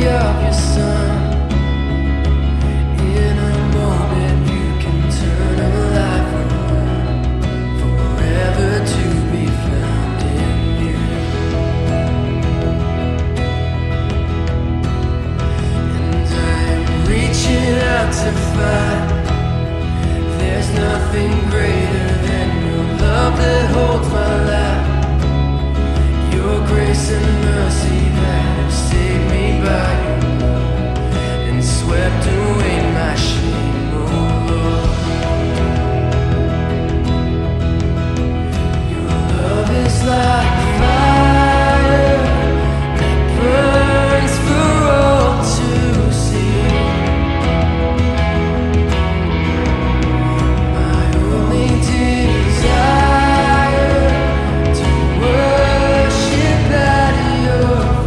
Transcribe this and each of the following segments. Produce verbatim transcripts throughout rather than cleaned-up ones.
of your son. In a moment you can turn a life around, forever to be found in you. And I'm reaching out to find there's nothing greater than your love that holds my life. Your grace and mercy that have saved me by your love and swept away my shame, oh Lord. Your love is like fire that burns for all to see. My only desire to worship at your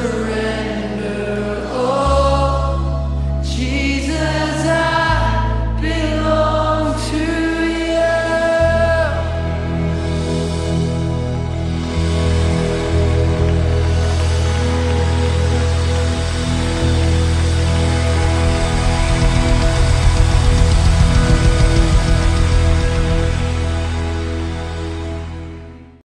surrender.